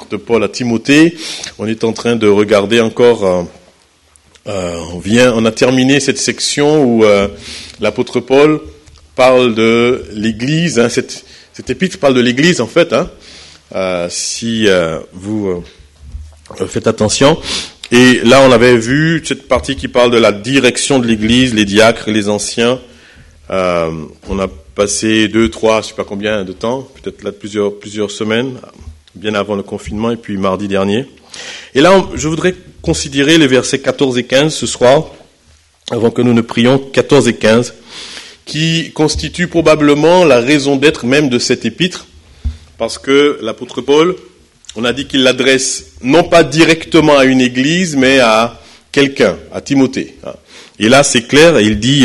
l'épître de Paul à Timothée. On est en train de regarder encore, on a terminé cette section où l'apôtre Paul parle de l'Église. Cette épître parle de l'Église en fait, si vous faites attention. Et là, on avait vu cette partie qui parle de la direction de l'Église, les diacres, les anciens. On a passé 2, 3, je sais pas combien de temps, peut-être là plusieurs semaines, bien avant le confinement, et puis mardi dernier. Et là, je voudrais considérer les versets 14 et 15 ce soir, avant que nous ne prions, 14 et 15, qui constituent probablement la raison d'être même de cette épître, parce que l'apôtre Paul, on a dit qu'il l'adresse non pas directement à une église, mais à quelqu'un, à Timothée. Et là, c'est clair, il dit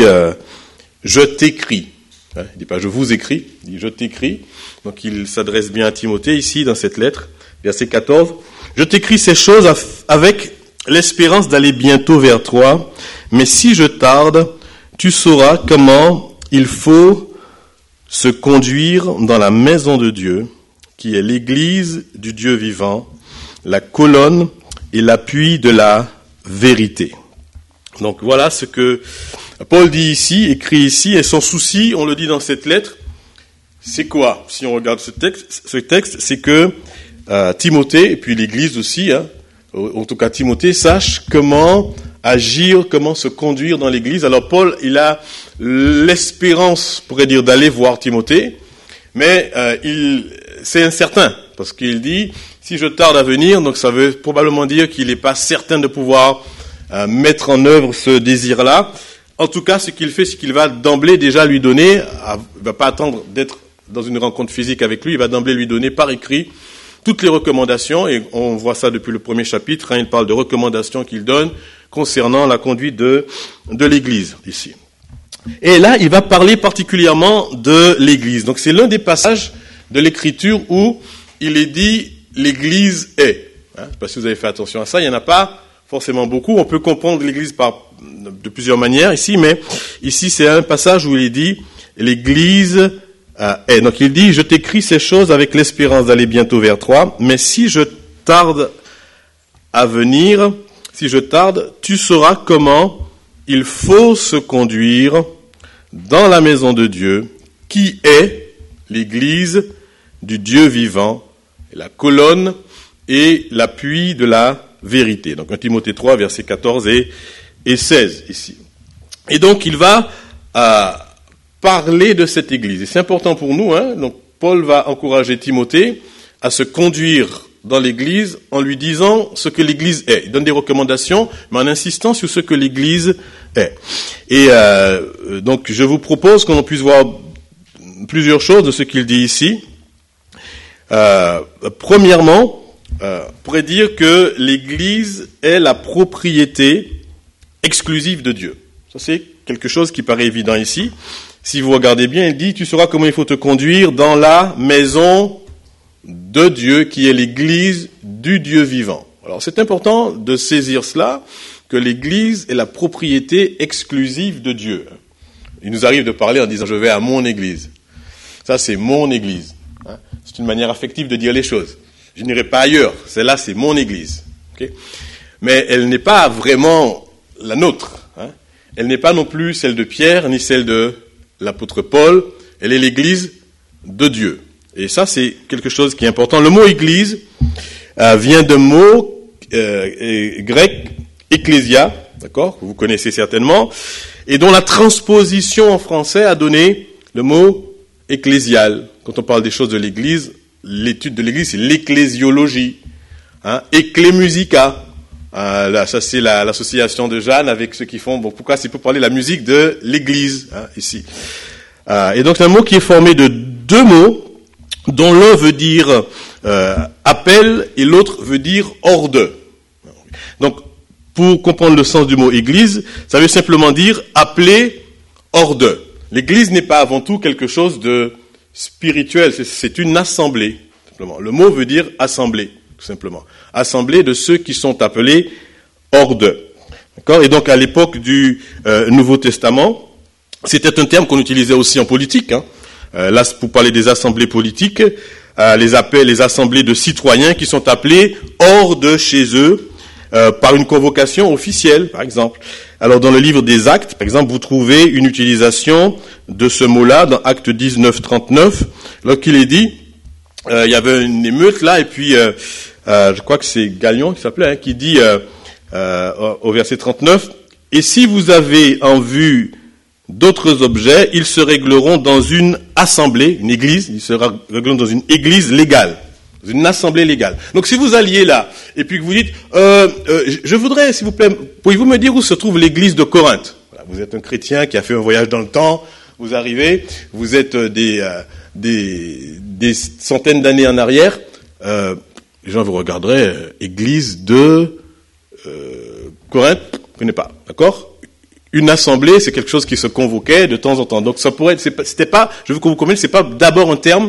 « je t'écris ». Il ne dit pas « je vous écris », il dit « je t'écris ». Donc il s'adresse bien à Timothée ici, dans cette lettre, verset 14. « Je t'écris ces choses avec l'espérance d'aller bientôt vers toi, mais si je tarde, tu sauras comment il faut se conduire dans la maison de Dieu, qui est l'église du Dieu vivant, la colonne et l'appui de la vérité. » Donc voilà ce que Paul dit ici, écrit ici, et son souci, on le dit dans cette lettre, c'est quoi? Si on regarde ce texte, c'est que Timothée, et puis l'Église aussi, en tout cas Timothée, sache comment agir, comment se conduire dans l'Église. Alors Paul, il a l'espérance, on pourrait dire, d'aller voir Timothée, mais c'est incertain, parce qu'il dit, si je tarde à venir, donc ça veut probablement dire qu'il n'est pas certain de pouvoir mettre en œuvre ce désir-là. En tout cas, ce qu'il fait, c'est qu'il va d'emblée déjà lui donner, il va pas attendre d'être dans une rencontre physique avec lui, il va d'emblée lui donner par écrit toutes les recommandations, et on voit ça depuis le premier chapitre, il parle de recommandations qu'il donne concernant la conduite de l'Église, ici. Et là, il va parler particulièrement de l'Église. Donc c'est l'un des passages de l'Écriture où il est dit « l'Église est ». Je ne sais pas si vous avez fait attention à ça, il n'y en a pas forcément beaucoup. On peut comprendre l'Église de plusieurs manières ici, mais ici c'est un passage où il est dit « l'Église est ». Donc il dit « je t'écris ces choses avec l'espérance d'aller bientôt vers toi, mais si je tarde à venir, tu sauras comment il faut se conduire dans la maison de Dieu, qui est l'Église du Dieu vivant, la colonne et l'appui de la vérité. » Donc 1 Timothée 3, versets 14 et 16 ici. Et donc il va parler de cette Église. Et c'est important pour nous. Donc Paul va encourager Timothée à se conduire dans l'Église en lui disant ce que l'Église est. Il donne des recommandations, mais en insistant sur ce que l'Église est. Et donc je vous propose qu'on puisse voir plusieurs choses de ce qu'il dit ici. Premièrement, on pourrait dire que l'Église est la propriété exclusive de Dieu. Ça, c'est quelque chose qui paraît évident ici. Si vous regardez bien, il dit « Tu sauras comment il faut te conduire dans la maison de Dieu, qui est l'Église du Dieu vivant. » Alors, c'est important de saisir cela, que l'Église est la propriété exclusive de Dieu. Il nous arrive de parler en disant « Je vais à mon Église ». Ça, c'est mon Église. C'est une manière affective de dire les choses. Je n'irai pas ailleurs. Celle-là, c'est mon Église. Okay? Mais elle n'est pas vraiment la nôtre. Elle n'est pas non plus celle de Pierre, ni celle de l'apôtre Paul. Elle est l'Église de Dieu. Et ça, c'est quelque chose qui est important. Le mot Église vient d'un mot grec, ecclésia, d'accord, que vous connaissez certainement, et dont la transposition en français a donné le mot ecclésial. Quand on parle des choses de l'Église, l'étude de l'Église, c'est l'ecclésiologie. Ecclémusica. Là, ça c'est l'association de Jeanne avec ceux qui font. Bon, pourquoi? C'est pour parler de la musique de l'Église ici. Et donc c'est un mot qui est formé de deux mots, dont l'un veut dire appel et l'autre veut dire hors de. Donc, pour comprendre le sens du mot Église, ça veut simplement dire appeler hors de. L'Église n'est pas avant tout quelque chose de spirituel, c'est une assemblée. Simplement. Le mot veut dire assemblée. Tout simplement. Assemblée de ceux qui sont appelés hors d'eux. D'accord ? Et donc, à l'époque du Nouveau Testament, c'était un terme qu'on utilisait aussi en politique. Là, pour parler des assemblées politiques, les assemblées de citoyens qui sont appelés hors de chez eux par une convocation officielle, par exemple. Alors dans le livre des Actes, par exemple, vous trouvez une utilisation de ce mot-là dans Acte 19, 39, lorsqu'il est dit, il y avait une émeute là, et puis je crois que c'est Galion qui s'appelait, qui dit au verset 39, « Et si vous avez en vue d'autres objets, ils se régleront dans une assemblée, une église, ils se régleront dans une église légale. » Une assemblée légale. Donc si vous alliez là, et puis que vous dites, je voudrais, s'il vous plaît, pouvez-vous me dire où se trouve l'église de Corinthe? Voilà, vous êtes un chrétien qui a fait un voyage dans le temps, vous arrivez, vous êtes des centaines d'années en arrière, les gens vous regarderaient, église de Corinthe, je ne connais pas, d'accord? Une assemblée, c'est quelque chose qui se convoquait de temps en temps. Donc ça pourrait être, c'était pas, je veux que vous compreniez, c'est pas d'abord un terme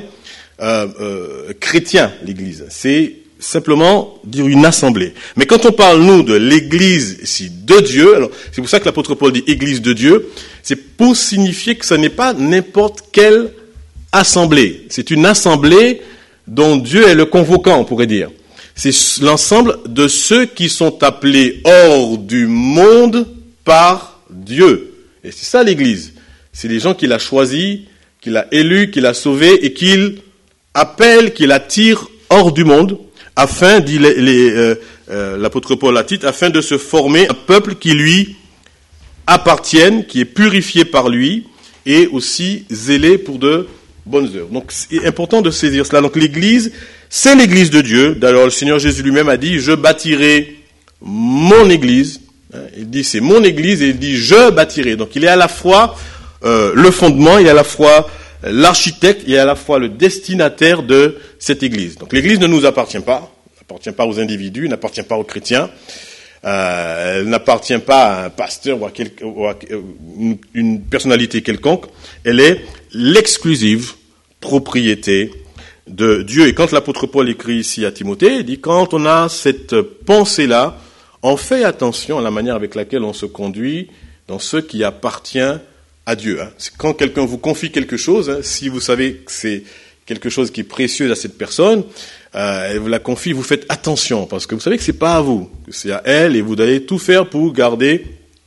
chrétien, l'église. C'est simplement dire une assemblée. Mais quand on parle, nous, de l'église ici de Dieu, alors c'est pour ça que l'apôtre Paul dit église de Dieu, c'est pour signifier que ce n'est pas n'importe quelle assemblée. C'est une assemblée dont Dieu est le convoquant, on pourrait dire. C'est l'ensemble de ceux qui sont appelés hors du monde par Dieu. Et c'est ça l'église. C'est les gens qu'il a choisis, qu'il a élus, qu'il a sauvés et qu'il appelle, qu'il attire hors du monde, afin, dit l'apôtre Paul à Tite, afin de se former un peuple qui lui appartienne, qui est purifié par lui, et aussi zélé pour de bonnes œuvres. Donc c'est important de saisir cela. Donc l'église, c'est l'église de Dieu. D'ailleurs, le Seigneur Jésus lui-même a dit, je bâtirai mon église. Il dit, c'est mon église, et il dit, je bâtirai. Donc il est à la fois le fondement, il est à la fois l'architecte et à la fois le destinataire de cette église. Donc l'église ne nous appartient pas aux individus, n'appartient pas aux chrétiens, elle n'appartient pas à un pasteur ou à une personnalité quelconque, elle est l'exclusive propriété de Dieu. Et quand l'apôtre Paul écrit ici à Timothée, il dit, quand on a cette pensée-là, on fait attention à la manière avec laquelle on se conduit dans ce qui appartient à Dieu. Quand quelqu'un vous confie quelque chose, si vous savez que c'est quelque chose qui est précieux à cette personne, elle vous la confie, vous faites attention, parce que vous savez que c'est pas à vous, que c'est à elle, et vous allez tout faire pour garder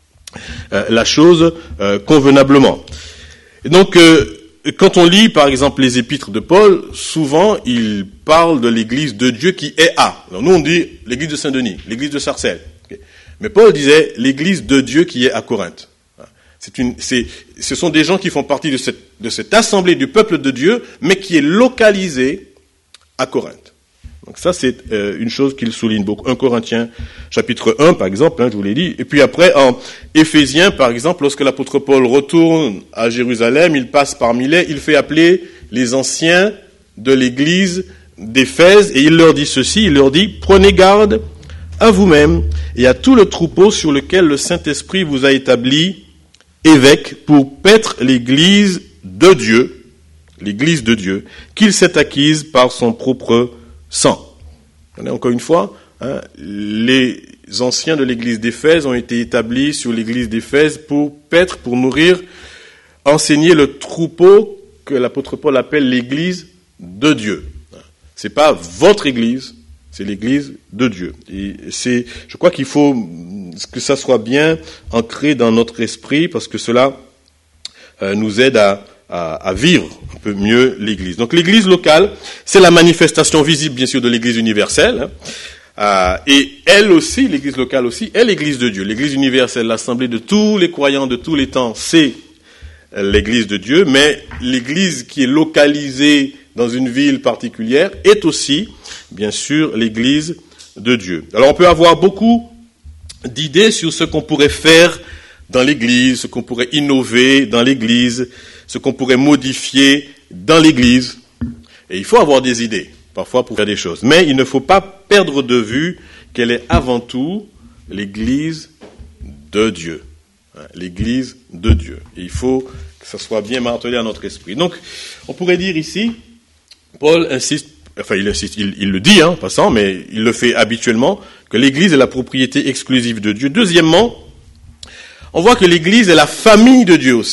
la chose convenablement. Et donc, quand on lit, par exemple, les épîtres de Paul, souvent, il parle de l'église de Dieu qui est à. Alors, nous, on dit l'église de Saint-Denis, l'église de Sarcelles. Okay. Mais Paul disait l'église de Dieu qui est à Corinthe. Ce sont des gens qui font partie de cette assemblée du peuple de Dieu, mais qui est localisée à Corinthe. Donc ça, c'est une chose qu'il souligne beaucoup. 1 Corinthiens, chapitre 1, par exemple, je vous l'ai dit. Et puis après, en Éphésiens, par exemple, lorsque l'apôtre Paul retourne à Jérusalem, il passe par Milet, il fait appeler les anciens de l'église d'Éphèse, et il leur dit ceci, il leur dit, prenez garde à vous-même et à tout le troupeau sur lequel le Saint-Esprit vous a établi évêque pour paître l'église de Dieu, qu'il s'est acquise par son propre sang. Encore une fois, les anciens de l'église d'Éphèse ont été établis sur l'église d'Éphèse pour paître, pour nourrir, enseigner le troupeau que l'apôtre Paul appelle l'église de Dieu. C'est pas votre église, c'est l'église de Dieu. Et je crois qu'il faut que ça soit bien ancré dans notre esprit, parce que cela nous aide à vivre un peu mieux l'église. Donc l'église locale, c'est la manifestation visible, bien sûr, de l'église universelle. Et elle aussi, l'église locale aussi, est l'église de Dieu. L'église universelle, l'assemblée de tous les croyants de tous les temps, c'est l'église de Dieu. Mais l'église qui est localisée dans une ville particulière est aussi, bien sûr, l'église de Dieu. Alors on peut avoir beaucoup d'idées sur ce qu'on pourrait faire dans l'église, ce qu'on pourrait innover dans l'église, ce qu'on pourrait modifier dans l'église. Et il faut avoir des idées, parfois, pour faire des choses. Mais il ne faut pas perdre de vue qu'elle est avant tout l'église de Dieu. L'église de Dieu. Et il faut que ça soit bien martelé à notre esprit. Donc, on pourrait dire ici, Paul insiste, il le dit, en passant, mais il le fait habituellement, que l'église est la propriété exclusive de Dieu. Deuxièmement, on voit que l'église est la famille de Dieu aussi.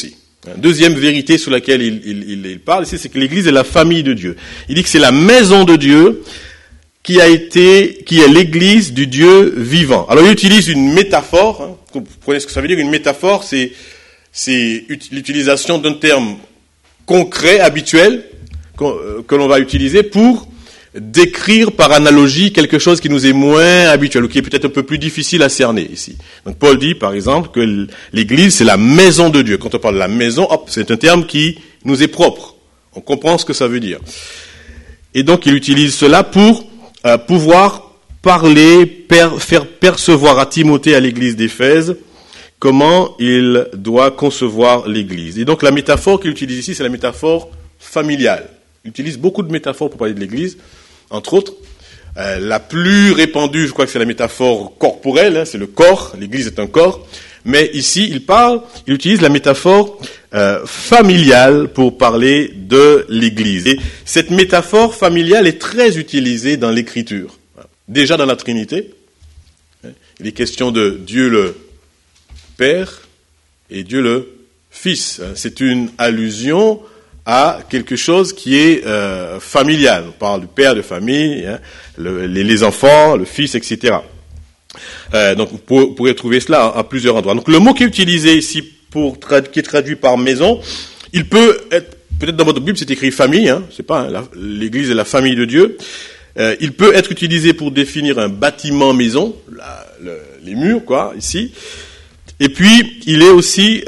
Deuxième vérité sur laquelle il parle ici, c'est que l'Église est la famille de Dieu. Il dit que c'est la maison de Dieu qui est l'Église du Dieu vivant. Alors il utilise une métaphore. Vous comprenez ce que ça veut dire? Une métaphore, c'est l'utilisation d'un terme concret, habituel, que l'on va utiliser pour décrire par analogie quelque chose qui nous est moins habituel ou qui est peut-être un peu plus difficile à cerner ici. Donc Paul dit par exemple que l'Église c'est la maison de Dieu. Quand on parle de la maison, c'est un terme qui nous est propre. On comprend ce que ça veut dire. Et donc il utilise cela pour pouvoir parler, faire percevoir à Timothée, à l'Église d'Éphèse, comment il doit concevoir l'Église. Et donc la métaphore qu'il utilise ici, c'est la métaphore familiale. Il utilise beaucoup de métaphores pour parler de l'Église. Entre autres, la plus répandue, je crois que c'est la métaphore corporelle, c'est le corps, l'Église est un corps, mais ici, il utilise la métaphore familiale pour parler de l'Église. Et cette métaphore familiale est très utilisée dans l'Écriture. Déjà dans la Trinité, il est question de Dieu le Père et Dieu le Fils. C'est une allusion à quelque chose qui est familial. On parle du père de famille, les enfants, le fils, etc. Donc vous pourrez trouver cela à plusieurs endroits. Donc le mot qui est utilisé ici, qui est traduit par maison, il peut être, peut-être dans votre Bible c'est écrit famille, c'est pas, l'Église est la famille de Dieu. Il peut être utilisé pour définir un bâtiment maison, les murs, ici. Et puis, il est aussi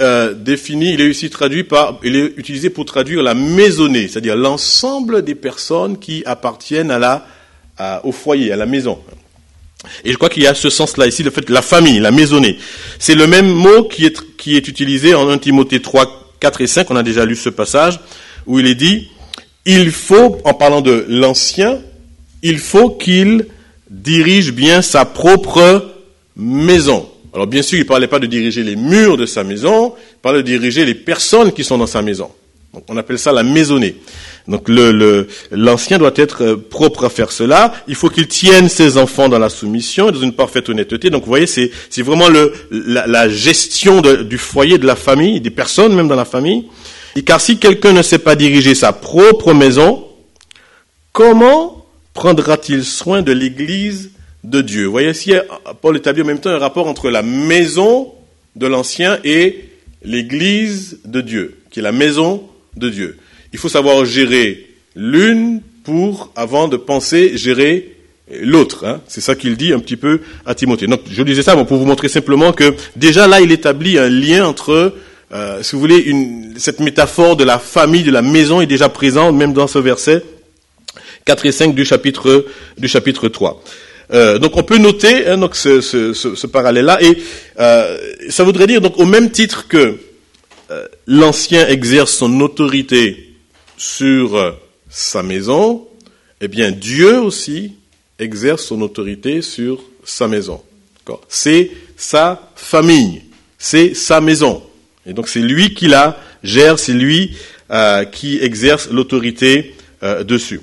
utilisé pour traduire la maisonnée, c'est-à-dire l'ensemble des personnes qui appartiennent au foyer, à la maison. Et je crois qu'il y a ce sens-là ici, le fait de la famille, la maisonnée. C'est le même mot qui est utilisé en 1 Timothée 3, 4 et 5, on a déjà lu ce passage, où il est dit, il faut, en parlant de l'ancien, il faut qu'il dirige bien sa propre maison. Alors bien sûr, il ne parlait pas de diriger les murs de sa maison, il parlait de diriger les personnes qui sont dans sa maison. Donc on appelle ça la maisonnée. Donc l'ancien doit être propre à faire cela. Il faut qu'il tienne ses enfants dans la soumission et dans une parfaite honnêteté. Donc vous voyez, c'est vraiment la gestion du foyer, de la famille, des personnes même dans la famille. Et car si quelqu'un ne sait pas diriger sa propre maison, comment prendra-t-il soin de l'Église de Dieu? Vous voyez ici, Paul établit en même temps un rapport entre la maison de l'ancien et l'Église de Dieu, qui est la maison de Dieu. Il faut savoir gérer l'une avant de penser gérer l'autre. C'est ça qu'il dit un petit peu à Timothée. Donc, je disais ça pour vous montrer simplement que déjà là, il établit un lien entre, si vous voulez, cette métaphore de la famille, de la maison est déjà présente même dans ce verset 4 et 5 du chapitre 3. Donc on peut noter donc ce parallèle-là et ça voudrait dire donc au même titre que l'ancien exerce son autorité sur sa maison, eh bien Dieu aussi exerce son autorité sur sa maison. D'accord ? C'est sa famille, c'est sa maison. Et donc c'est lui qui la gère, c'est lui qui exerce l'autorité dessus.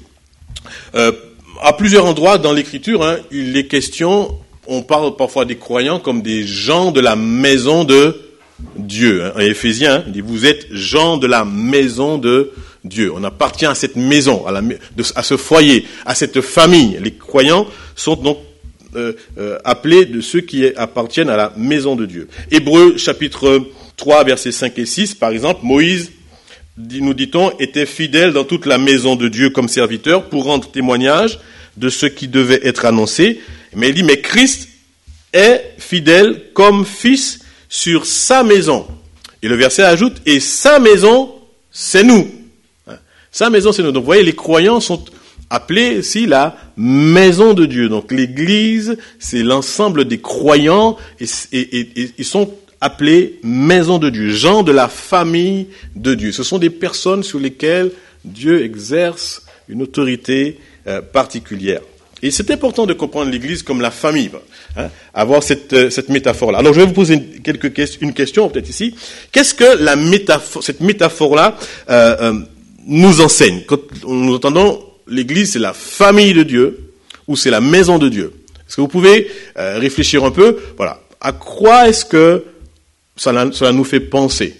À plusieurs endroits dans l'Écriture, il est question, on parle parfois des croyants comme des gens de la maison de Dieu. En Éphésiens, il dit, vous êtes gens de la maison de Dieu. On appartient à cette maison, à ce foyer, à cette famille. Les croyants sont donc appelés de ceux qui appartiennent à la maison de Dieu. Hébreux chapitre 3, versets 5 et 6, par exemple, Moïse, nous dit-on, était fidèle dans toute la maison de Dieu comme serviteur pour rendre témoignage de ce qui devait être annoncé. Mais il dit, mais Christ est fidèle comme fils sur sa maison. Et le verset ajoute, et sa maison, c'est nous. Sa maison, c'est nous. Donc vous voyez, les croyants sont appelés ici la maison de Dieu. Donc l'Église, c'est l'ensemble des croyants et ils sont appelés maison de Dieu, gens de la famille de Dieu. Ce sont des personnes sur lesquelles Dieu exerce une autorité particulière. Et c'est important de comprendre l'Église comme la famille, avoir cette métaphore-là. Alors je vais vous poser une question peut-être ici. Qu'est-ce que cette métaphore-là nous enseigne? Quand nous entendons l'Église, c'est la famille de Dieu ou c'est la maison de Dieu. Est-ce que vous pouvez réfléchir un peu? Voilà. À quoi est-ce que cela nous fait penser,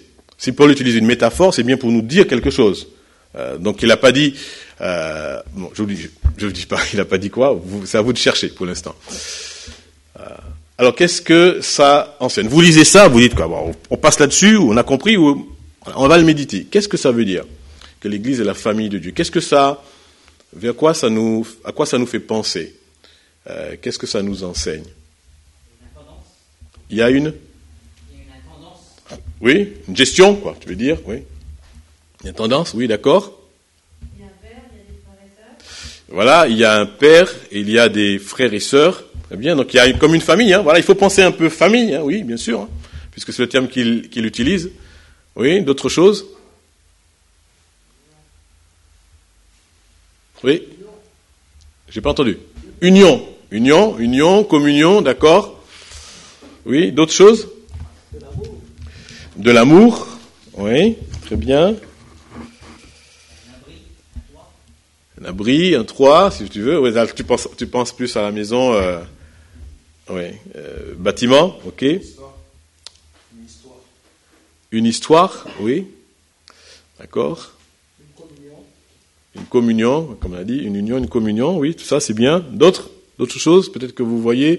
Si Paul utilise une métaphore, c'est bien pour nous dire quelque chose. Donc il n'a pas dit, bon, je vous dis pas, il n'a pas dit quoi, c'est à vous de chercher pour l'instant. Alors qu'est-ce que ça enseigne? Vous lisez ça, vous dites quoi? Bon, on passe là-dessus, on a compris, ou on va le méditer. Qu'est-ce que ça veut dire? Que l'Église est la famille de Dieu. Qu'est-ce que ça, à quoi ça nous fait penser? Qu'est-ce que ça nous enseigne? Il y a une tendance. Oui, une gestion, quoi, tu veux dire, oui. Il y a une tendance, oui, d'accord. Il y a un père, il y a des frères et sœurs. Voilà, il y a un père, et il y a des frères et sœurs. Très bien, donc il y a comme une famille, hein. Voilà, il faut penser un peu famille, hein, oui, bien sûr, hein, puisque c'est le terme qu'il utilise. Oui, d'autres choses? Oui? J'ai pas entendu. Union, communion, d'accord. Oui, d'autres choses? De l'amour, oui, très bien. Un abri, un toit, si tu veux. Ouais, tu penses plus à la maison. Bâtiment, ok. Une histoire, oui. D'accord. Une communion, comme on a dit, une union, une communion, oui, tout ça c'est bien. D'autres choses, peut-être que vous voyez.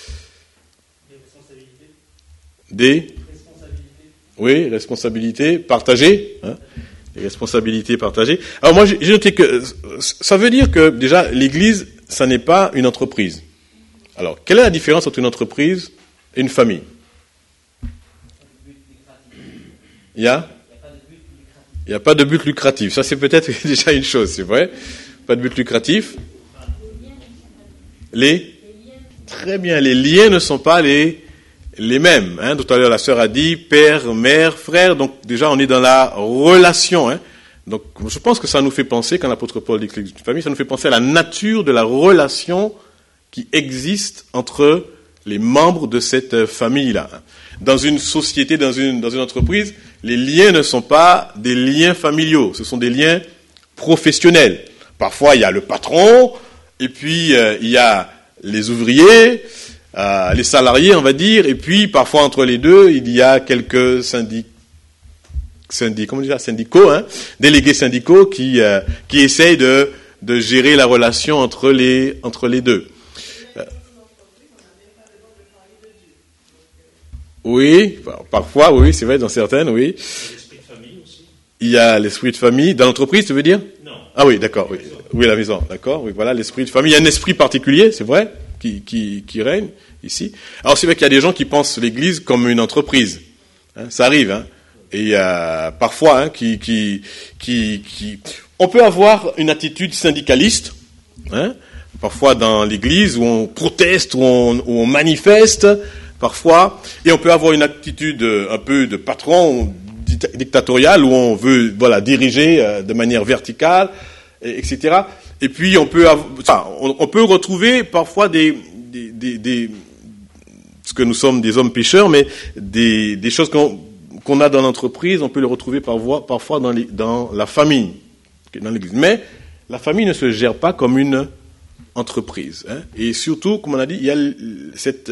Des oui, responsabilités partagées. Hein, les responsabilités partagées. Alors moi, j'ai noté que ça veut dire que déjà, l'Église, ça n'est pas une entreprise. Alors, quelle est la différence entre une entreprise et une famille? Il n'y a pas de but lucratif. Ça, c'est peut-être déjà une chose, c'est vrai. Pas de but lucratif. Très bien, les liens ne sont pas les mêmes. Hein. Tout à l'heure, la sœur a dit père, mère, frère. Donc, déjà, on est dans la relation. Hein. Donc, je pense que ça nous fait penser, quand l'apôtre Paul dit que l'Église est une famille, ça nous fait penser à la nature de la relation qui existe entre les membres de cette famille-là. Dans une société, dans une entreprise, les liens ne sont pas des liens familiaux, ce sont des liens professionnels. Parfois, il y a le patron, et puis il y a les ouvriers, les salariés, on va dire, et puis parfois entre les deux, il y a quelques syndicaux, hein, délégués syndicaux qui essayent de gérer la relation entre les deux. Oui, parfois, oui, c'est vrai, dans certaines, oui. L'esprit de famille aussi. Il y a l'esprit de famille. Dans l'entreprise, tu veux dire? Non. Ah oui, d'accord, oui. Oui, la maison, d'accord, oui, voilà, l'esprit de famille. Il y a un esprit particulier, c'est vrai, qui règne ici. Alors, c'est vrai qu'il y a des gens qui pensent l'Église comme une entreprise. Hein, ça arrive, hein. Et il y a parfois, hein, on peut avoir une attitude syndicaliste, hein, parfois dans l'Église, où on proteste, où on manifeste, parfois, et on peut avoir une attitude un peu de patron dictatorial où on veut diriger de manière verticale, etc. Et puis on peut retrouver parfois parce que nous sommes des hommes pécheurs, mais des choses qu'on a dans l'entreprise, on peut les retrouver parfois dans la famille, dans l'Église. Mais la famille ne se gère pas comme une entreprise. Hein. Et surtout, comme on a dit, il y a cette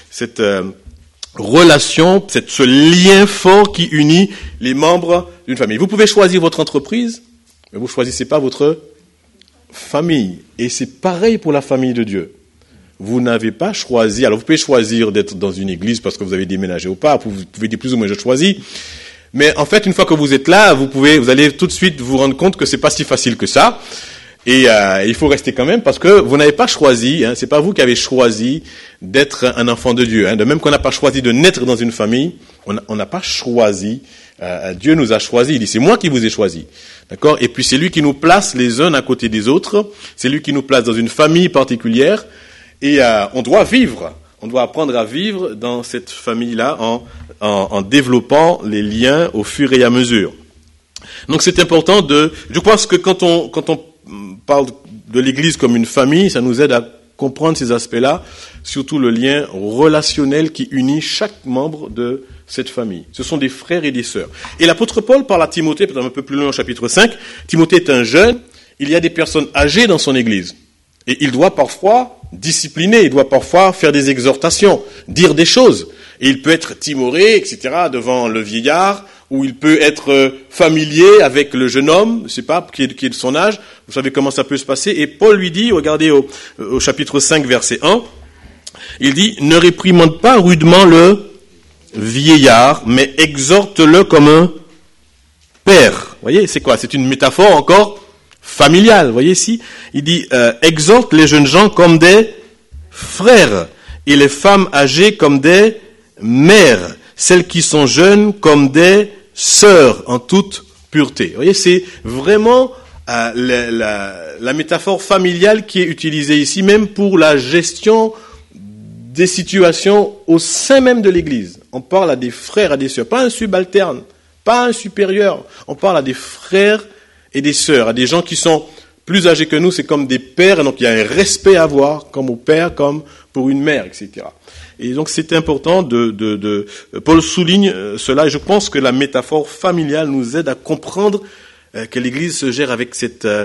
relation, ce lien fort qui unit les membres d'une famille. Vous pouvez choisir votre entreprise, mais vous ne choisissez pas votre famille. Et c'est pareil pour la famille de Dieu. Vous n'avez pas choisi. Alors vous pouvez choisir d'être dans une église parce que vous avez déménagé ou pas. Vous pouvez dire plus ou moins je choisis. Mais en fait, une fois que vous êtes là, vous allez tout de suite vous rendre compte que c'est pas si facile que ça. Et il faut rester quand même parce que vous n'avez pas choisi, hein, c'est pas vous qui avez choisi d'être un enfant de Dieu. Hein. De même qu'on n'a pas choisi de naître dans une famille, on n'a pas choisi. Dieu nous a choisi. Il dit c'est moi qui vous ai choisi, d'accord. Et puis c'est lui qui nous place les uns à côté des autres. C'est lui qui nous place dans une famille particulière. Et on doit vivre. On doit apprendre à vivre dans cette famille-là en développant les liens au fur et à mesure. Donc c'est important je pense que quand on parle de l'Église comme une famille, ça nous aide à comprendre ces aspects-là, surtout le lien relationnel qui unit chaque membre de cette famille. Ce sont des frères et des sœurs. Et l'apôtre Paul parle à Timothée, peut-être un peu plus loin au chapitre 5. Timothée est un jeune, il y a des personnes âgées dans son Église. Et il doit parfois discipliner, il doit parfois faire des exhortations, dire des choses. Et il peut être timoré, etc., devant le vieillard où il peut être familier avec le jeune homme, je sais pas, qui est de son âge. Vous savez comment ça peut se passer. Et Paul lui dit, regardez au chapitre 5, verset 1, il dit, ne réprimande pas rudement le vieillard, mais exhorte-le comme un père. Vous voyez, c'est quoi? C'est une métaphore encore familiale. Vous voyez ici, il dit, exhorte les jeunes gens comme des frères et les femmes âgées comme des mères, celles qui sont jeunes comme des sœurs en toute pureté. Vous voyez, c'est vraiment la métaphore familiale qui est utilisée ici, même pour la gestion des situations au sein même de l'Église. On parle à des frères, à des sœurs, pas un subalterne, pas un supérieur. On parle à des frères et des sœurs, à des gens qui sont plus âgés que nous, c'est comme des pères, et donc il y a un respect à avoir, comme au père, comme pour une mère, etc. Et donc c'est important Paul souligne cela, et je pense que la métaphore familiale nous aide à comprendre que l'Église se gère avec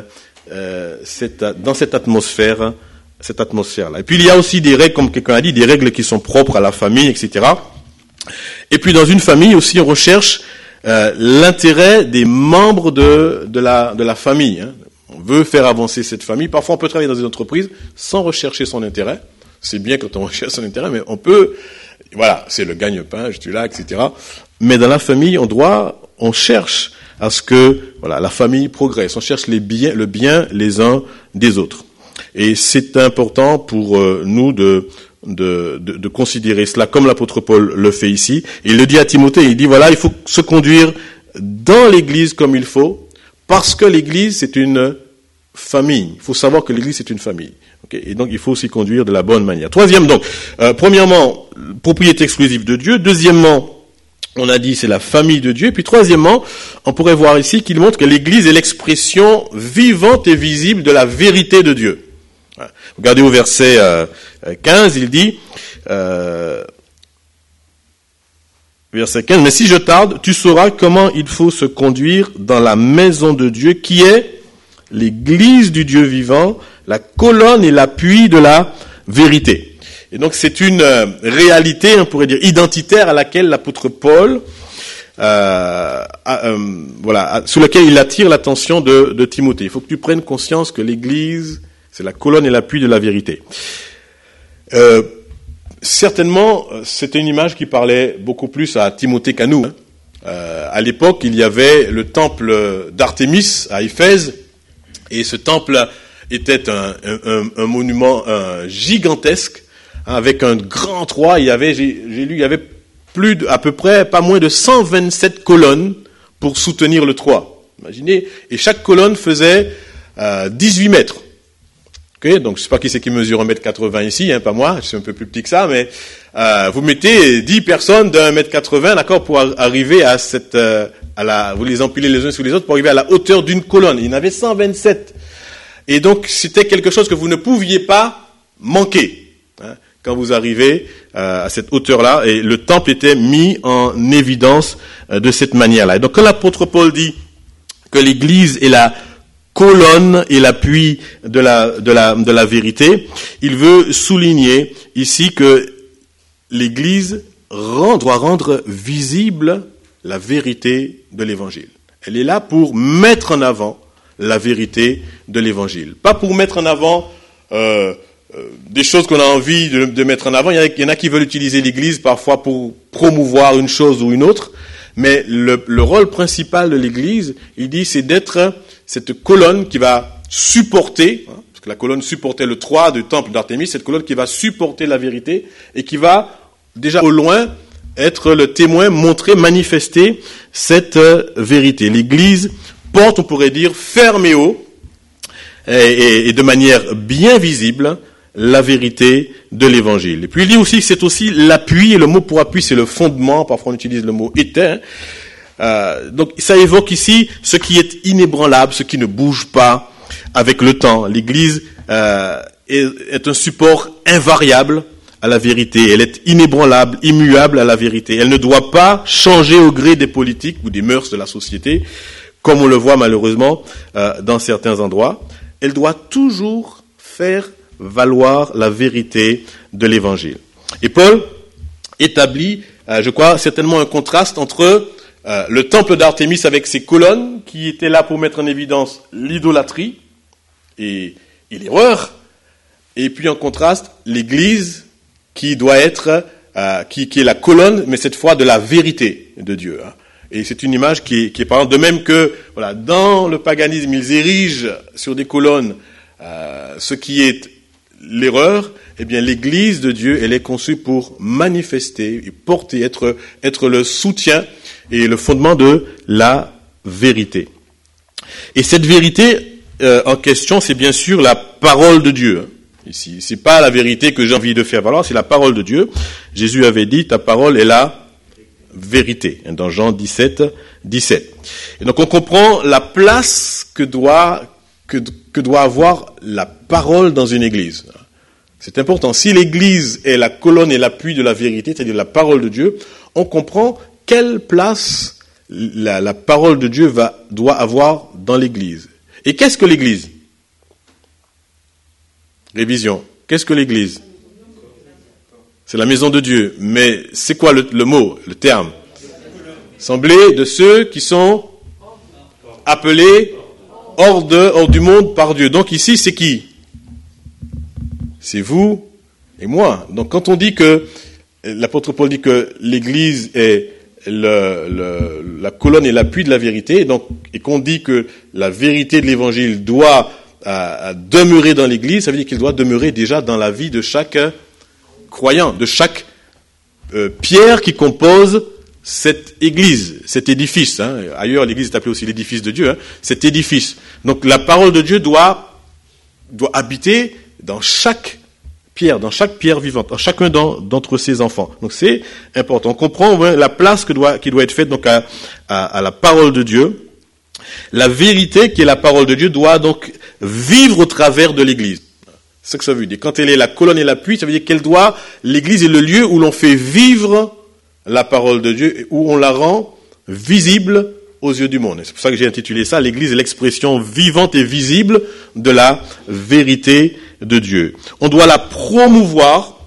dans cette atmosphère-là. Et puis il y a aussi des règles, comme quelqu'un a dit, des règles qui sont propres à la famille, etc. Et puis dans une famille aussi, on recherche l'intérêt des membres de la famille. Hein. On veut faire avancer cette famille. Parfois, on peut travailler dans une entreprise sans rechercher son intérêt. C'est bien quand on recherche son intérêt, mais on peut, voilà, c'est le gagne-pain, je suis là, etc. Mais dans la famille, on cherche à ce que, voilà, la famille progresse. On cherche le bien les uns des autres. Et c'est important pour nous de considérer cela comme l'apôtre Paul le fait ici. Il le dit à Timothée, il dit, voilà, il faut se conduire dans l'Église comme il faut, parce que l'Église, c'est une famille. Il faut savoir que l'Église, c'est une famille. Okay, et donc, il faut s'y conduire de la bonne manière. Troisième, donc, premièrement, propriété exclusive de Dieu. Deuxièmement, on a dit, c'est la famille de Dieu. Et puis, troisièmement, on pourrait voir ici qu'il montre que l'Église est l'expression vivante et visible de la vérité de Dieu. Regardez au verset 15, il dit, verset 15, « Mais si je tarde, tu sauras comment il faut se conduire dans la maison de Dieu, qui est l'Église du Dieu vivant, la colonne et l'appui de la vérité. » Et donc c'est une réalité, on pourrait dire, identitaire à laquelle l'apôtre Paul, sur laquelle il attire l'attention de Timothée. Il faut que tu prennes conscience que l'Église, c'est la colonne et l'appui de la vérité. Certainement, c'était une image qui parlait beaucoup plus à Timothée qu'à nous. À l'époque, il y avait le temple d'Artémis à Éphèse, et ce temple était un monument gigantesque, avec un grand toit. J'ai lu, il y avait à peu près, pas moins de 127 colonnes pour soutenir le toit. Imaginez, et chaque colonne faisait 18 mètres. Okay, donc je sais pas qui c'est qui mesure 1m80 ici, hein, pas moi, je suis un peu plus petit que ça, mais vous mettez 10 personnes d'1m80, d'accord, pour arriver à vous les empilez les uns sur les autres pour arriver à la hauteur d'une colonne. Il y en avait 127. Et donc c'était quelque chose que vous ne pouviez pas manquer, hein, quand vous arrivez à cette hauteur-là, et le temple était mis en évidence de cette manière-là. Et donc quand l'apôtre Paul dit que l'Église est la colonne et l'appui de la vérité, il veut souligner ici que l'Église doit rendre visible la vérité de l'Évangile. Elle est là pour mettre en avant la vérité de l'Évangile. Pas pour mettre en avant des choses qu'on a envie de mettre en avant. Il y en a qui veulent utiliser l'Église parfois pour promouvoir une chose ou une autre, mais le rôle principal de l'Église, il dit, c'est d'être cette colonne qui va supporter, hein, parce que la colonne supportait le toit du temple d'Artémis, cette colonne qui va supporter la vérité et qui va, déjà au loin, être le témoin, montrer, manifester cette vérité. L'Église porte, on pourrait dire, ferme et haut, et de manière bien visible, la vérité de l'Évangile. Et puis il dit aussi que c'est aussi l'appui, et le mot pour appui, c'est le fondement, parfois on utilise le mot étain. Donc ça évoque ici ce qui est inébranlable, ce qui ne bouge pas avec le temps. L'Église est un support invariable à la vérité. Elle est inébranlable, immuable à la vérité. Elle ne doit pas changer au gré des politiques ou des mœurs de la société, comme on le voit malheureusement dans certains endroits. Elle doit toujours faire valoir la vérité de l'Évangile. Et Paul établit, je crois, certainement un contraste entre le temple d'Artémis avec ses colonnes qui étaient là pour mettre en évidence l'idolâtrie et l'erreur. Et puis en contraste, l'Église qui doit être, qui est la colonne, mais cette fois de la vérité de Dieu. Et c'est une image qui est parlante. De même que, voilà, dans le paganisme, ils érigent sur des colonnes ce qui est l'erreur. Eh bien, l'Église de Dieu, elle est conçue pour manifester et porter, être le soutien et le fondement de la vérité. Et cette vérité en question, c'est bien sûr la parole de Dieu. Ici, c'est pas la vérité que j'ai envie de faire valoir, c'est la parole de Dieu. Jésus avait dit, ta parole est la vérité, dans Jean 17, 17. Et donc on comprend la place que doit avoir la parole dans une église. C'est important. Si l'église est la colonne et l'appui de la vérité, c'est-à-dire la parole de Dieu, on comprend quelle place la parole de Dieu doit avoir dans l'église. Et qu'est-ce que l'église ? Révision. Qu'est-ce que l'église ? C'est la maison de Dieu. Mais c'est quoi le mot, le terme ? Assemblée de ceux qui sont appelés hors du monde par Dieu. Donc ici, c'est qui ? C'est vous et moi. Donc quand on dit que, l'apôtre Paul dit que l'église est la colonne et l'appui de la vérité, et qu'on dit que la vérité de l'évangile doit demeurer dans l'église, ça veut dire qu'il doit demeurer déjà dans la vie de chaque croyant, de chaque pierre qui compose cette église, cet édifice. Ailleurs, l'église est appelée aussi l'édifice de Dieu. Cet édifice. Donc la parole de Dieu doit habiter dans chaque pierre vivante, en chacun d'entre ses enfants. Donc c'est important. On comprend la place qui doit être faite donc à la parole de Dieu. La vérité qui est la parole de Dieu doit donc vivre au travers de l'église. C'est ce que ça veut dire. Quand elle est la colonne et l'appui, ça veut dire l'église est le lieu où l'on fait vivre la parole de Dieu, où on la rend visible aux yeux du monde. Et c'est pour ça que j'ai intitulé ça, l'église est l'expression vivante et visible de la vérité de Dieu. On doit la promouvoir,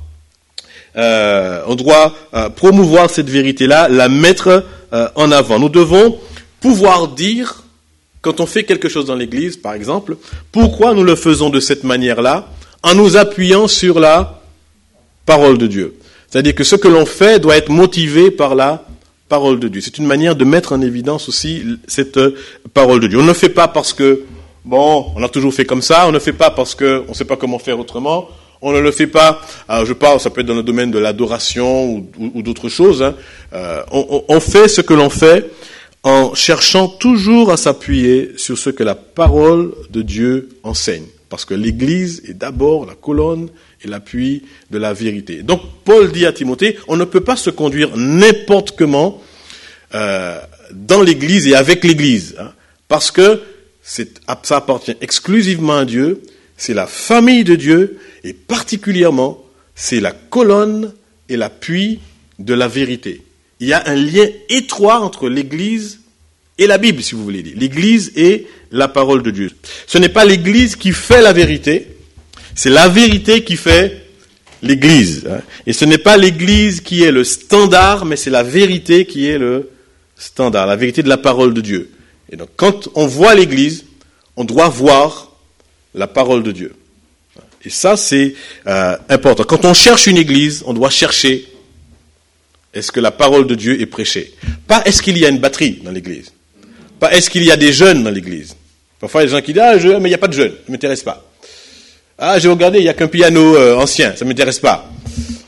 promouvoir cette vérité-là, la mettre en avant. Nous devons pouvoir dire, quand on fait quelque chose dans l'église, par exemple, pourquoi nous le faisons de cette manière-là, en nous appuyant sur la parole de Dieu. C'est-à-dire que ce que l'on fait doit être motivé par la parole de Dieu. C'est une manière de mettre en évidence aussi cette parole de Dieu. On ne le fait pas parce que, on a toujours fait comme ça, on ne le fait pas parce qu'on ne sait pas comment faire autrement, on ne le fait pas, je parle, ça peut être dans le domaine de l'adoration ou d'autres choses, on fait ce que l'on fait en cherchant toujours à s'appuyer sur ce que la parole de Dieu enseigne. Parce que l'Église est d'abord la colonne et l'appui de la vérité. Donc Paul dit à Timothée, on ne peut pas se conduire n'importe comment dans l'Église et avec l'Église. Parce que ça appartient exclusivement à Dieu, c'est la famille de Dieu et particulièrement c'est la colonne et l'appui de la vérité. Il y a un lien étroit entre l'Église et la Bible, si vous voulez dire. L'Église et la parole de Dieu. Ce n'est pas l'Église qui fait la vérité, c'est la vérité qui fait l'Église. Et ce n'est pas l'Église qui est le standard, mais c'est la vérité qui est le standard, la vérité de la parole de Dieu. Et donc, quand on voit l'Église, on doit voir la parole de Dieu. Et ça, c'est important. Quand on cherche une Église, on doit chercher est-ce que la parole de Dieu est prêchée. Pas est-ce qu'il y a une batterie dans l'Église. Pas est-ce qu'il y a des jeunes dans l'Église. Parfois, il y a des gens qui disent mais il n'y a pas de jeunes, ça ne m'intéresse pas. J'ai regardé, il n'y a qu'un piano ancien, ça ne m'intéresse pas. D'accord ?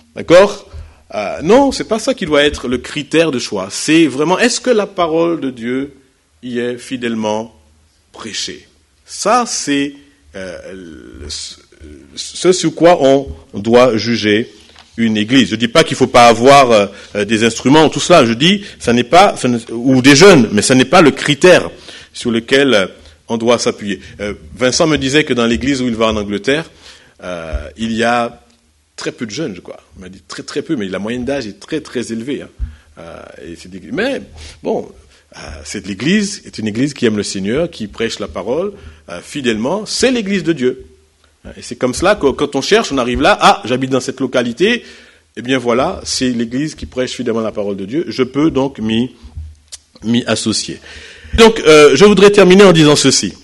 Non, c'est pas ça qui doit être le critère de choix. C'est vraiment, est-ce que la parole de Dieu y est fidèlement prêchée ? Ça, c'est ce sur quoi on doit juger une église. Je dis pas qu'il faut pas avoir des instruments, tout cela. Je dis, ou des jeunes, mais ça n'est pas le critère sur lequel on doit s'appuyer. Vincent me disait que dans l'église où il va en Angleterre, il y a très peu de jeunes, je crois. Il m'a dit très très peu, mais la moyenne d'âge est très très élevée. Mais bon, cette église est une église qui aime le Seigneur, qui prêche la parole fidèlement. C'est l'église de Dieu. Et c'est comme cela que quand on cherche, on arrive là, j'habite dans cette localité, eh bien voilà, c'est l'église qui prêche fidèlement la parole de Dieu, je peux donc m'y m'y associer. Donc, je voudrais terminer en disant ceci.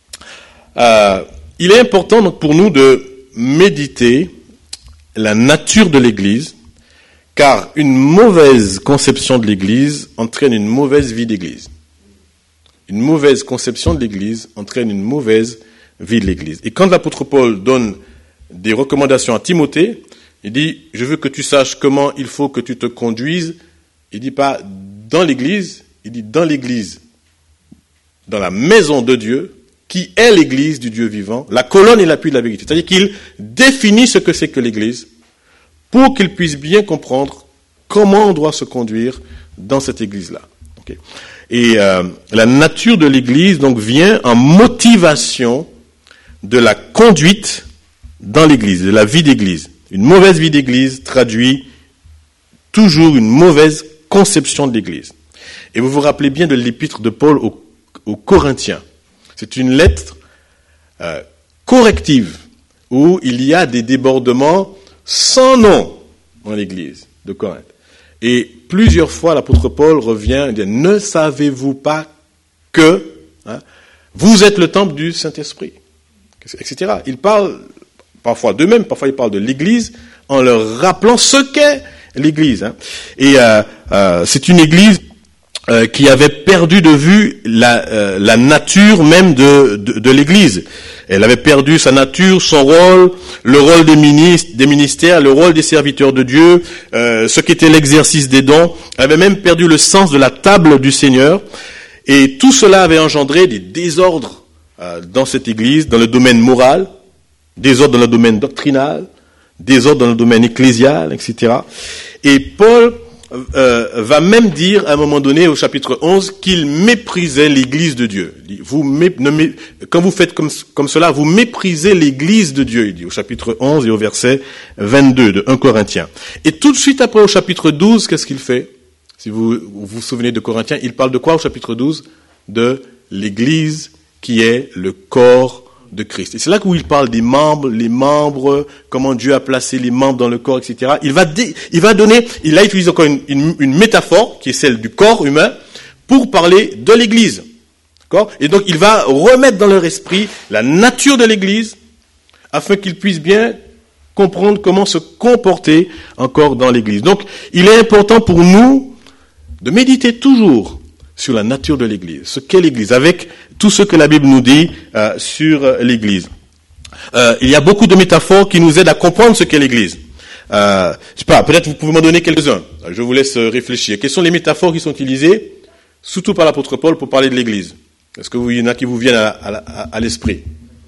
Il est important donc, pour nous de méditer la nature de l'Église, car une mauvaise conception de l'Église entraîne une mauvaise vie d'Église. Une mauvaise conception de l'Église entraîne une mauvaise vie de l'Église. Et quand l'apôtre Paul donne des recommandations à Timothée, il dit, je veux que tu saches comment il faut que tu te conduises. Il dit pas dans l'Église, il dit dans l'Église, dans la maison de Dieu, qui est l'Église du Dieu vivant, la colonne et l'appui de la vérité. C'est-à-dire qu'il définit ce que c'est que l'Église pour qu'il puisse bien comprendre comment on doit se conduire dans cette Église-là. Okay. Et la nature de l'Église donc vient en motivation de la conduite dans l'Église, de la vie d'Église. Une mauvaise vie d'Église traduit toujours une mauvaise conception de l'Église. Et vous vous rappelez bien de l'épître de Paul aux Corinthiens. C'est une lettre corrective où il y a des débordements sans nom dans l'Église de Corinthe. Et plusieurs fois, l'apôtre Paul revient et dit, ne savez-vous pas que vous êtes le temple du Saint-Esprit, etc. Il parle parfois d'eux-mêmes, parfois il parle de l'Église en leur rappelant ce qu'est l'Église. Et c'est une Église qui avait perdu de vue la nature même de l'Église. Elle avait perdu sa nature, son rôle, le rôle des ministères, le rôle des serviteurs de Dieu, ce qu'était l'exercice des dons. Elle avait même perdu le sens de la table du Seigneur. Et tout cela avait engendré des désordres dans cette Église, dans le domaine moral, désordres dans le domaine doctrinal, désordres dans le domaine ecclésial, etc. Et Paul va même dire à un moment donné au chapitre 11 qu'il méprisait l'Église de Dieu. Il dit, quand vous faites comme cela, vous méprisez l'Église de Dieu, il dit au chapitre 11 et au verset 22 de 1 Corinthiens. Et tout de suite après au chapitre 12, qu'est-ce qu'il fait? Si vous vous souvenez de Corinthiens, il parle de quoi au chapitre 12? De l'Église qui est le corps de Christ. Et c'est là où il parle des membres, les membres, comment Dieu a placé les membres dans le corps, etc. Il a utilisé encore une métaphore, qui est celle du corps humain, pour parler de l'Église. D'accord? Et donc, il va remettre dans leur esprit la nature de l'Église, afin qu'ils puissent bien comprendre comment se comporter encore dans l'Église. Donc, il est important pour nous de méditer toujours sur la nature de l'Église, ce qu'est l'Église, avec tout ce que la Bible nous dit sur l'Église. Il y a beaucoup de métaphores qui nous aident à comprendre ce qu'est l'Église. Je sais pas, peut-être vous pouvez m'en donner quelques-uns. Je vous laisse réfléchir. Quelles sont les métaphores qui sont utilisées, surtout par l'apôtre Paul, pour parler de l'Église? Est-ce qu'il y en a qui vous viennent à l'esprit?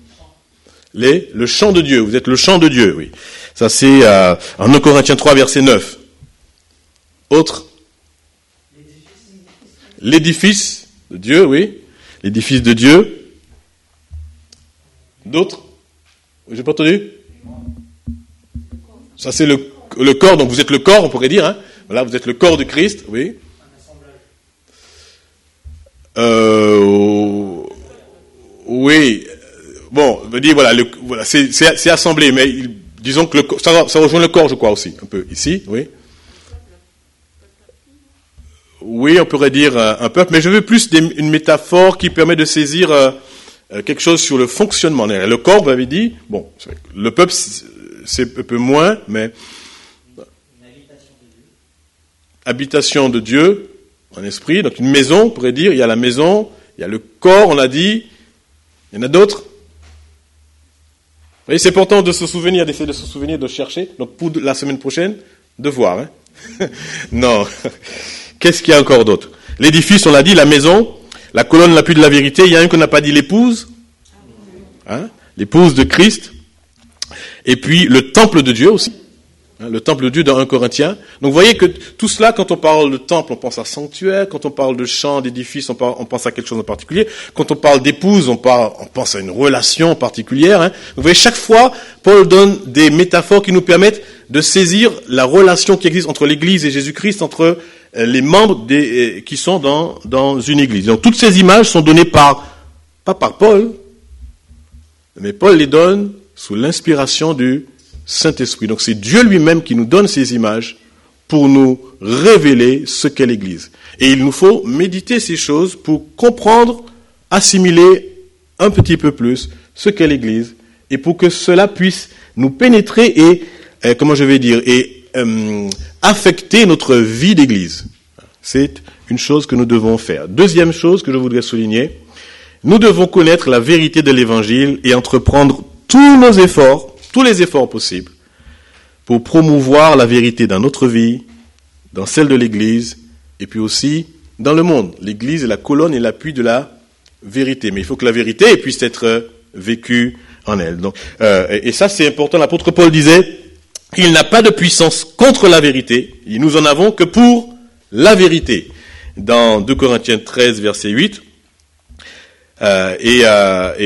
Le chant de Dieu. Vous êtes le chant de Dieu, oui. Ça c'est en 1 Corinthiens 3, verset 9. Autre? L'édifice de Dieu, oui. L'édifice de Dieu. D'autres? J'ai pas entendu? Ça c'est le corps, donc vous êtes le corps, on pourrait dire. Hein. Voilà, vous êtes le corps de Christ, oui. Oui. Bon, on veut dire voilà, c'est assemblé, mais disons que ça rejoint le corps, je crois aussi, un peu ici, oui. Oui, on pourrait dire un peuple, mais je veux plus une métaphore qui permet de saisir quelque chose sur le fonctionnement. Le corps, vous avez dit, bon, le peuple, c'est un peu moins, mais habitation de Dieu en esprit, donc une maison, on pourrait dire, il y a la maison, il y a le corps, on l'a dit, il y en a d'autres. Vous voyez, c'est important de se souvenir, d'essayer de se souvenir, de chercher, donc pour la semaine prochaine, de voir. Hein. Non. Qu'est-ce qu'il y a encore d'autre? L'édifice, on l'a dit, la maison, la colonne, l'appui de la vérité. Il y a un qu'on n'a pas dit, l'épouse. Hein? L'épouse de Christ. Et puis, le temple de Dieu aussi. Hein? Le temple de Dieu dans 1 Corinthiens. Donc, vous voyez que tout cela, quand on parle de temple, on pense à sanctuaire. Quand on parle de champ, d'édifice, on pense à quelque chose en particulier. Quand on parle d'épouse, on pense à une relation particulière. Hein? Vous voyez, chaque fois, Paul donne des métaphores qui nous permettent de saisir la relation qui existe entre l'Église et Jésus-Christ, entre les membres qui sont dans une église. Donc toutes ces images sont données pas par Paul, mais Paul les donne sous l'inspiration du Saint-Esprit. Donc c'est Dieu lui-même qui nous donne ces images pour nous révéler ce qu'est l'église. Et il nous faut méditer ces choses pour comprendre, assimiler un petit peu plus ce qu'est l'Église, et pour que cela puisse nous pénétrer et, affecter notre vie d'Église. C'est une chose que nous devons faire. Deuxième chose que je voudrais souligner, nous devons connaître la vérité de l'Évangile et entreprendre tous les efforts possibles pour promouvoir la vérité dans notre vie, dans celle de l'Église, et puis aussi dans le monde. L'Église est la colonne et l'appui de la vérité. Mais il faut que la vérité puisse être vécue en elle. Donc, et ça, c'est important. L'apôtre Paul disait, il n'a pas de puissance contre la vérité. Et nous en avons que pour la vérité. Dans 2 Corinthiens 13, verset 8, il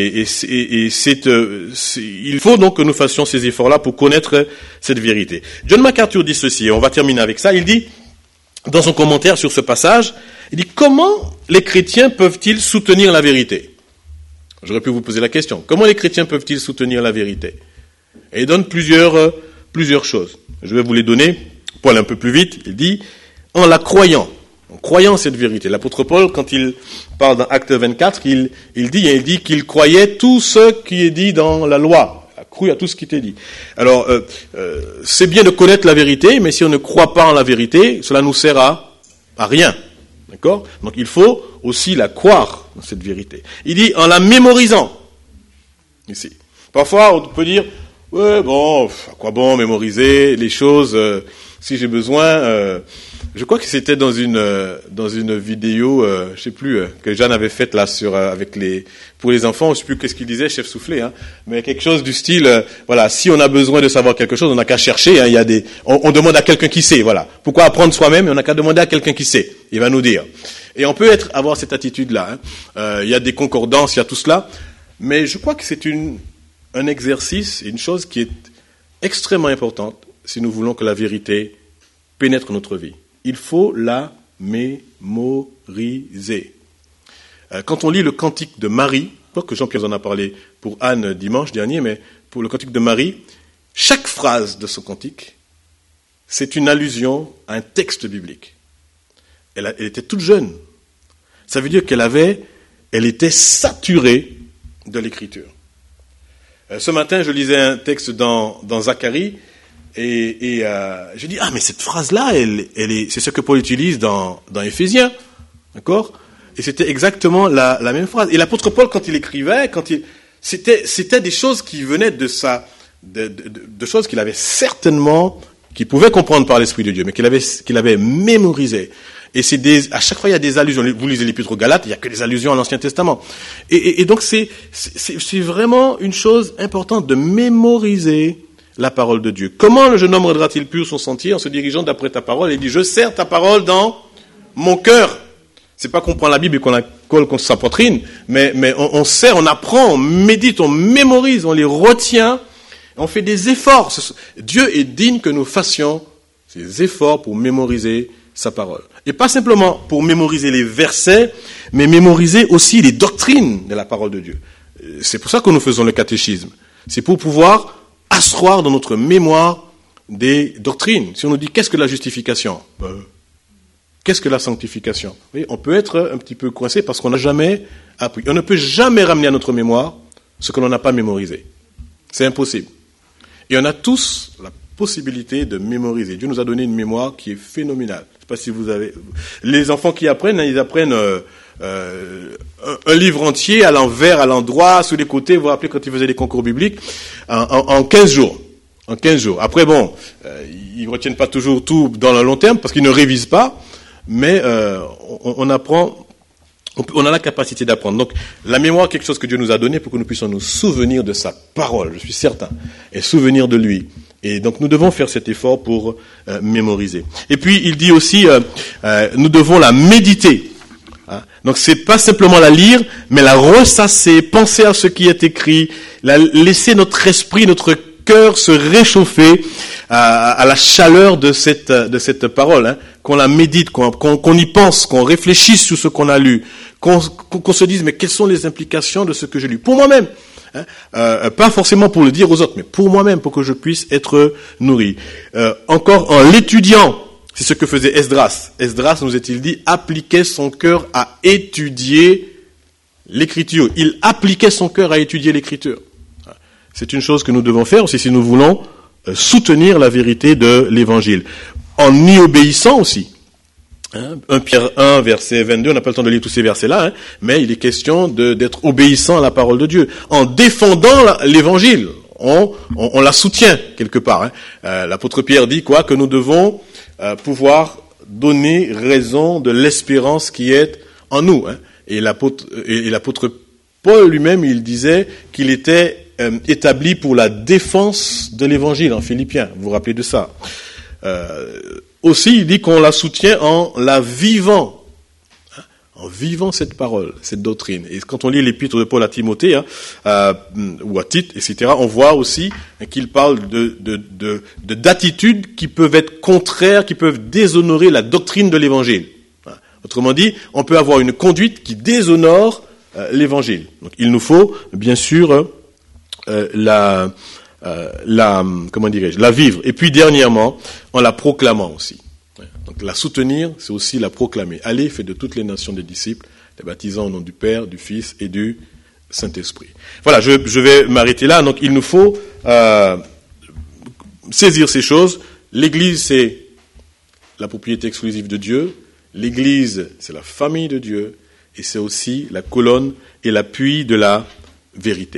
faut donc que nous fassions ces efforts-là pour connaître cette vérité. John MacArthur dit ceci, et on va terminer avec ça. Il dit, dans son commentaire sur ce passage, il dit, comment les chrétiens peuvent-ils soutenir la vérité? J'aurais pu vous poser la question. Comment les chrétiens peuvent-ils soutenir la vérité? Et il donne plusieurs choses. Je vais vous les donner pour aller un peu plus vite. Il dit, en la croyant. En croyant cette vérité. L'apôtre Paul, quand il parle dans Acte 24, il dit qu'il croyait tout ce qui est dit dans la loi. Il a cru à tout ce qui était dit. Alors, c'est bien de connaître la vérité, mais si on ne croit pas en la vérité, cela nous sert à rien. D'accord? Donc il faut aussi la croire dans cette vérité. Il dit en la mémorisant. Ici. Parfois, on peut dire, ouais, bon, à quoi bon mémoriser les choses si j'ai besoin. Je crois que c'était dans une vidéo, je sais plus, que Jeanne avait faite là pour les enfants, je sais plus qu'est-ce qu'il disait, chef soufflé, hein, mais quelque chose du style, voilà, si on a besoin de savoir quelque chose, on n'a qu'à chercher, hein, on demande à quelqu'un qui sait, voilà. Pourquoi apprendre soi-même? On n'a qu'à demander à quelqu'un qui sait. Il va nous dire. Et on peut avoir cette attitude-là, hein. Il y a des concordances, il y a tout cela, mais je crois que c'est un exercice, une chose qui est extrêmement importante si nous voulons que la vérité pénètre notre vie. Il faut la mémoriser. Quand on lit le cantique de Marie, je crois que Jean-Pierre en a parlé pour Anne dimanche dernier, mais pour le cantique de Marie, chaque phrase de ce cantique, c'est une allusion à un texte biblique. Elle était toute jeune. Ça veut dire elle était saturée de l'écriture. Ce matin, je lisais un texte dans Zacharie, et je dis, mais cette phrase-là, c'est ce que Paul utilise dans Éphésiens, d'accord? Et c'était exactement la même phrase. Et l'apôtre Paul, quand il écrivait, c'était des choses qui venaient de choses qu'il avait certainement, qu'il pouvait comprendre par l'Esprit de Dieu, mais qu'il avait mémorisé. Et à chaque fois, il y a des allusions. Vous lisez l'Épître aux Galates, il y a que des allusions à l'Ancien Testament. Et donc, c'est vraiment une chose importante de mémoriser la parole de Dieu. Comment le jeune homme rendra-t-il pur son sentier en se dirigeant d'après ta parole? Il dit, je serre ta parole dans mon cœur. C'est pas qu'on prend la Bible et qu'on la colle contre sa poitrine, mais on serre, on apprend, on médite, on mémorise, on les retient, on fait des efforts. Dieu est digne que nous fassions ces efforts pour mémoriser sa parole. Et pas simplement pour mémoriser les versets, mais mémoriser aussi les doctrines de la parole de Dieu. C'est pour ça que nous faisons le catéchisme. C'est pour pouvoir asseoir dans notre mémoire des doctrines. Si on nous dit qu'est-ce que la justification, qu'est-ce que la sanctification, oui, on peut être un petit peu coincé parce qu'on n'a jamais appris. On ne peut jamais ramener à notre mémoire ce que l'on n'a pas mémorisé. C'est impossible. Et on a tous la possibilité de mémoriser. Dieu nous a donné une mémoire qui est phénoménale. Je ne sais pas si vous avez... Les enfants qui apprennent, ils apprennent un livre entier à l'envers, à l'endroit, sous les côtés. Vous vous rappelez quand ils faisaient des concours bibliques en 15 jours. En 15 jours. Après, bon, ils ne retiennent pas toujours tout dans le long terme parce qu'ils ne révisent pas, mais on apprend... On a la capacité d'apprendre. Donc, la mémoire est quelque chose que Dieu nous a donné pour que nous puissions nous souvenir de sa parole, je suis certain, et souvenir de lui. Et donc, nous devons faire cet effort pour mémoriser. Et puis, il dit aussi, nous devons la méditer. Hein? Donc, c'est pas simplement la lire, mais la ressasser, penser à ce qui est écrit, laisser notre esprit, notre cœur se réchauffer à la chaleur de cette parole, hein? Qu'on la médite, qu'on y pense, qu'on réfléchisse sur ce qu'on a lu, qu'on se dise mais quelles sont les implications de ce que j'ai lu pour moi-même, hein, pas forcément pour le dire aux autres, mais pour moi-même, pour que je puisse être nourri. Encore en l'étudiant, C'est ce que faisait Esdras. Esdras, nous est-il dit, appliquait son cœur à étudier l'Écriture. Il appliquait son cœur à étudier l'Écriture. C'est une chose que nous devons faire aussi si nous voulons soutenir la vérité de l'Évangile. En y obéissant aussi. 1 Pierre 1, verset 22, on n'a pas le temps de lire tous ces versets-là, mais il est question d'être obéissant à la parole de Dieu. En défendant l'Évangile, on la soutient quelque part. L'apôtre Pierre dit quoi? Que nous devons pouvoir donner raison de l'espérance qui est en nous. Et l'apôtre Paul lui-même, il disait qu'il était établi pour la défense de l'Évangile en Philippiens. Vous vous rappelez de ça? Aussi, il dit qu'on la soutient en la vivant. En vivant cette parole, cette doctrine. Et quand on lit l'épître de Paul à Timothée, ou à Tite, etc., on voit aussi qu'il parle d'attitudes qui peuvent être contraires, qui peuvent déshonorer la doctrine de l'Évangile. Autrement dit, on peut avoir une conduite qui déshonore l'Évangile. Donc, il nous faut, bien sûr, la vivre. Et puis, dernièrement, en la proclamant aussi. Donc la soutenir, c'est aussi la proclamer. Allez, faites de toutes les nations des disciples, les baptisant au nom du Père, du Fils et du Saint-Esprit. Voilà, je vais m'arrêter là. Donc il nous faut saisir ces choses. L'Église, c'est la propriété exclusive de Dieu. L'Église, c'est la famille de Dieu. Et c'est aussi la colonne et l'appui de la vérité.